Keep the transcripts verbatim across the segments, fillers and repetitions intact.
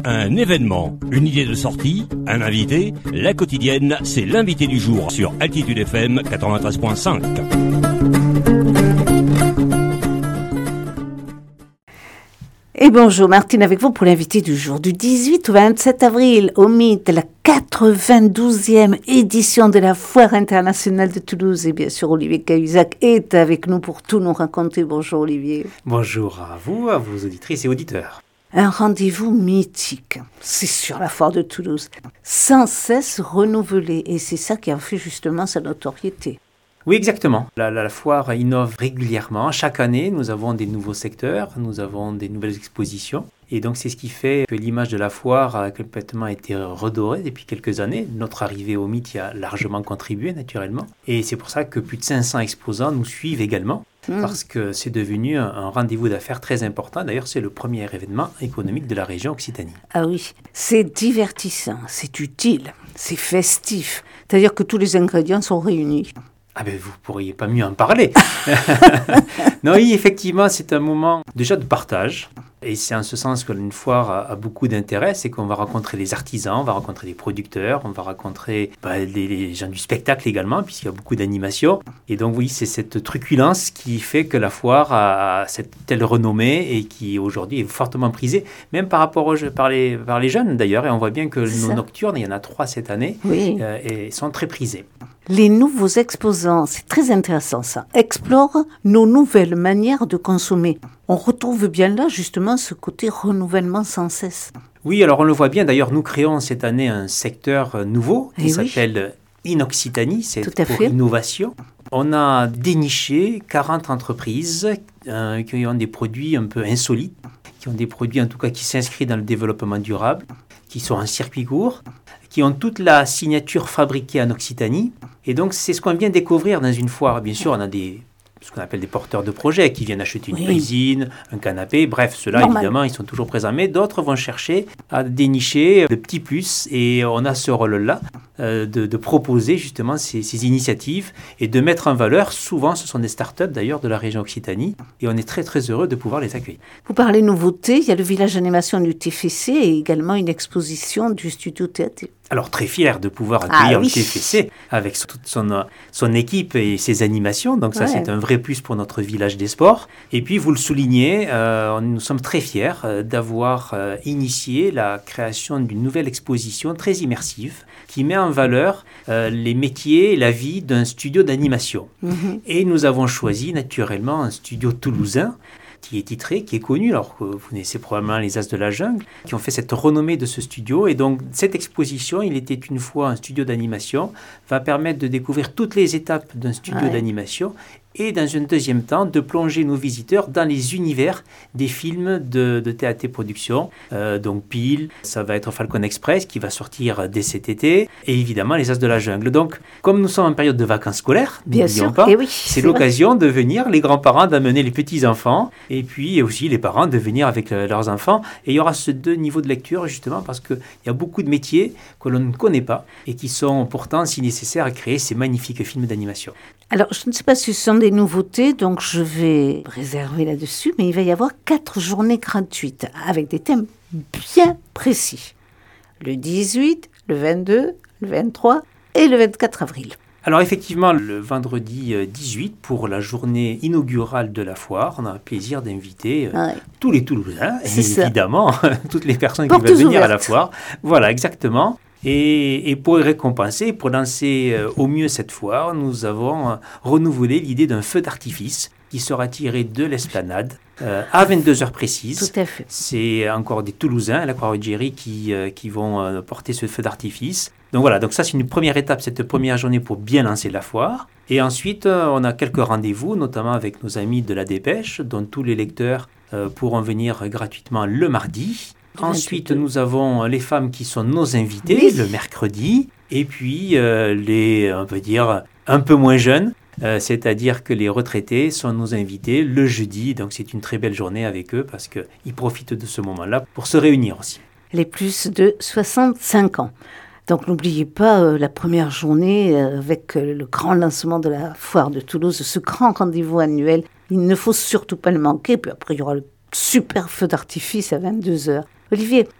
Un événement, une idée de sortie, un invité, la quotidienne, c'est l'invité du jour sur Altitude F M quatre-vingt-treize point cinq. Et bonjour Martine avec vous pour l'invité du jour du dix-huit au vingt-sept avril au Mythe, la quatre-vingt-douzième édition de la Foire internationale de Toulouse. Et bien sûr Olivier Cahuzac est avec nous pour tout nous raconter. Bonjour Olivier. Bonjour à vous, à vos auditrices et auditeurs. Un rendez-vous mythique, c'est sur la Foire de Toulouse, sans cesse renouvelé et c'est ça qui en fait justement sa notoriété. Oui, exactement. La, la, la foire innove régulièrement. Chaque année, nous avons des nouveaux secteurs, nous avons des nouvelles expositions. Et donc, c'est ce qui fait que l'image de la foire a complètement été redorée depuis quelques années. Notre arrivée au Mythe y a largement contribué, naturellement. Et c'est pour ça que plus de cinq cents exposants nous suivent également, mmh. parce que c'est devenu un, un rendez-vous d'affaires très important. D'ailleurs, c'est le premier événement économique de la région Occitanie. Ah oui, c'est divertissant, c'est utile, c'est festif. C'est-à-dire que tous les ingrédients sont réunis. Ah ben vous pourriez pas mieux en parler. Non, oui, effectivement, c'est un moment déjà de partage. Et c'est en ce sens que une foire a, a beaucoup d'intérêt, c'est qu'on va rencontrer les artisans, on va rencontrer les producteurs, on va rencontrer bah, les, les gens du spectacle également, puisqu'il y a beaucoup d'animation. Et donc oui, c'est cette truculence qui fait que la foire a cette telle renommée et qui aujourd'hui est fortement prisée, même par rapport aux, par, les, par les jeunes d'ailleurs. Et on voit bien que c'est nos ça. Nocturnes, il y en a trois cette année, oui. euh, et sont très prisés. Les nouveaux exposants, c'est très intéressant ça, explorent nos nouvelles manières de consommer. On retrouve bien là justement ce côté renouvellement sans cesse. Oui, alors on le voit bien. D'ailleurs, nous créons cette année un secteur nouveau qui Et s'appelle oui. InOccitanie, c'est Tout pour fait. Innovation. On a déniché quarante entreprises euh, qui ont des produits un peu insolites, qui ont des produits en tout cas qui s'inscrivent dans le développement durable, qui sont en circuit court, qui ont toute la signature fabriquée en Occitanie. Et donc, c'est ce qu'on vient découvrir dans une foire. Bien sûr, on a des, ce qu'on appelle des porteurs de projets qui viennent acheter une oui. cuisine, un canapé. Bref, ceux-là, Normal. évidemment, ils sont toujours présents. Mais d'autres vont chercher à dénicher le petit plus. Et on a ce rôle-là euh, de, de proposer justement ces, ces initiatives et de mettre en valeur. Souvent, ce sont des startups d'ailleurs de la région Occitanie. Et on est très, très heureux de pouvoir les accueillir. Vous parlez nouveautés. Il y a le village d'animation du T F C et également une exposition du studio théâtre. Alors, très fier de pouvoir accueillir ah, oui. le T F C avec toute son, son équipe et ses animations. Donc, ça, ouais. c'est un vrai plus pour notre village des sports. Et puis, vous le soulignez, euh, nous sommes très fiers euh, d'avoir euh, initié la création d'une nouvelle exposition très immersive qui met en valeur euh, les métiers et la vie d'un studio d'animation. Mm-hmm. Et nous avons choisi naturellement un studio toulousain qui est titré, qui est connu, alors que vous connaissez probablement les As de la Jungle, qui ont fait cette renommée de ce studio. Et donc, cette exposition, il était une fois un studio d'animation, va permettre de découvrir toutes les étapes d'un studio ouais. d'animation et, dans un deuxième temps, de plonger nos visiteurs dans les univers des films de, de T A T Productions. Euh, donc, Pile, ça va être Falcon Express, qui va sortir dès cet été, et évidemment, les As de la Jungle. Donc, comme nous sommes en période de vacances scolaires, n'oublions pas, oui, c'est, c'est l'occasion de venir, les grands-parents, d'amener les petits-enfants, et puis aussi les parents de venir avec le, leurs enfants. Et il y aura ces deux niveaux de lecture, justement, parce qu'il y a beaucoup de métiers que l'on ne connaît pas, et qui sont pourtant si nécessaires à créer ces magnifiques films d'animation. Alors, je ne sais pas si ce sont des nouveautés, donc je vais réserver là-dessus, mais il va y avoir quatre journées gratuites avec des thèmes bien précis. Le dix-huit, le vingt-deux, le vingt-trois et le vingt-quatre avril. Alors effectivement, le vendredi dix-huit, pour la journée inaugurale de la foire, on a le plaisir d'inviter euh, ouais. tous les Toulousains, et évidemment, toutes les personnes Portes qui veulent venir ouvertes. À la foire. Voilà, exactement. Et, et pour récompenser, pour lancer euh, au mieux cette foire, nous avons euh, renouvelé l'idée d'un feu d'artifice qui sera tiré de l'esplanade euh, à vingt-deux heures précises. Tout à fait. C'est encore des Toulousains, la Croix-Ruggieri, qui, euh, qui vont euh, porter ce feu d'artifice. Donc voilà, donc ça c'est une première étape, cette première journée pour bien lancer la foire. Et ensuite, euh, on a quelques rendez-vous, notamment avec nos amis de la Dépêche, dont tous les lecteurs euh, pourront venir gratuitement le mardi. Ensuite, nous avons les femmes qui sont nos invités oui. le mercredi. Et puis, euh, les, on peut dire, un peu moins jeunes, euh, c'est-à-dire que les retraités sont nos invités le jeudi. Donc, c'est une très belle journée avec eux parce qu'ils profitent de ce moment-là pour se réunir aussi. Les plus de soixante-cinq ans. Donc, n'oubliez pas euh, la première journée euh, avec euh, le grand lancement de la foire de Toulouse, ce grand rendez-vous annuel. Il ne faut surtout pas le manquer. Puis après, il y aura le super feu d'artifice à vingt-deux heures. Olivier,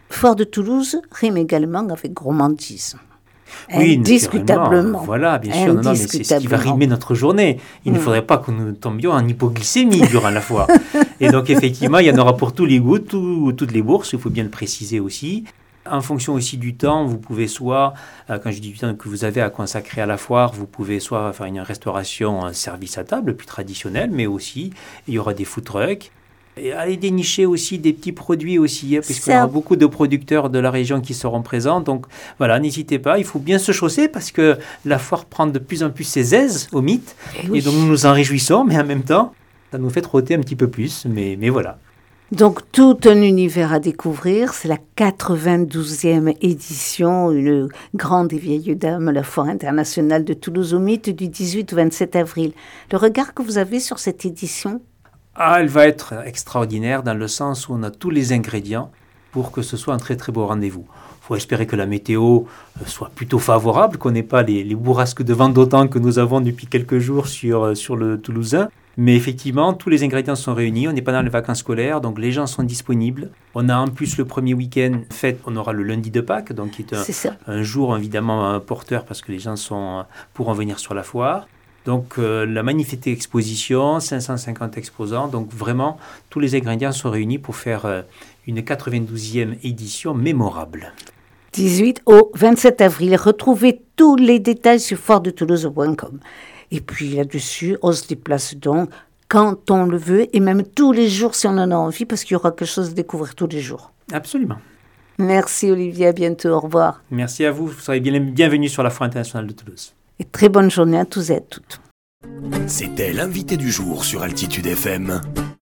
Foire de Toulouse rime également avec gourmandise. Oui, indiscutablement. Voilà, bien sûr. Non, non, mais c'est ce qui va rimer notre journée. Il mmh. ne faudrait pas que nous tombions en hypoglycémie durant la foire. Et donc, effectivement, il y en aura pour tous les goûts, tout, toutes les bourses, il faut bien le préciser aussi. En fonction aussi du temps, vous pouvez soit, euh, quand je dis du temps que vous avez à consacrer à la foire, vous pouvez soit faire une restauration, un service à table plus traditionnel, mais aussi, il y aura des food trucks. Et aller dénicher aussi des petits produits aussi, hein, puisqu'il y aura beaucoup de producteurs de la région qui seront présents. Donc voilà, n'hésitez pas, il faut bien se chausser parce que la foire prend de plus en plus ses aises au mythe. Et, oui. et donc nous nous en réjouissons, mais en même temps, ça nous fait trotter un petit peu plus. Mais, mais voilà. Donc tout un univers à découvrir, c'est la quatre-vingt-douzième édition, une grande et vieille dame, la Foire internationale de Toulouse au mythe du dix-huit au vingt-sept avril. Le regard que vous avez sur cette édition ? Ah, elle va être extraordinaire dans le sens où on a tous les ingrédients pour que ce soit un très très beau rendez-vous. Il faut espérer que la météo soit plutôt favorable, qu'on n'ait pas les, les bourrasques de vent d'automne que nous avons depuis quelques jours sur, sur le Toulousain. Mais effectivement, tous les ingrédients sont réunis. On n'est pas dans les vacances scolaires, donc les gens sont disponibles. On a en plus le premier week-end fête, on aura le lundi de Pâques, donc qui est un, C'est un jour évidemment porteur parce que les gens sont, pourront venir sur la foire. Donc euh, la magnifique exposition, cinq cent cinquante exposants, donc vraiment tous les ingrédients sont réunis pour faire euh, une quatre-vingt-douzième édition mémorable. dix-huit au vingt-sept avril, retrouvez tous les détails sur foire de toulouse point com. Et puis là-dessus, on se déplace donc quand on le veut et même tous les jours si on en a envie parce qu'il y aura quelque chose à découvrir tous les jours. Absolument. Merci Olivier, à bientôt, au revoir. Merci à vous, vous serez bien, bienvenue sur la Foire internationale de Toulouse. Et très bonne journée à tous et à toutes. C'était l'invité du jour sur Altitude F M.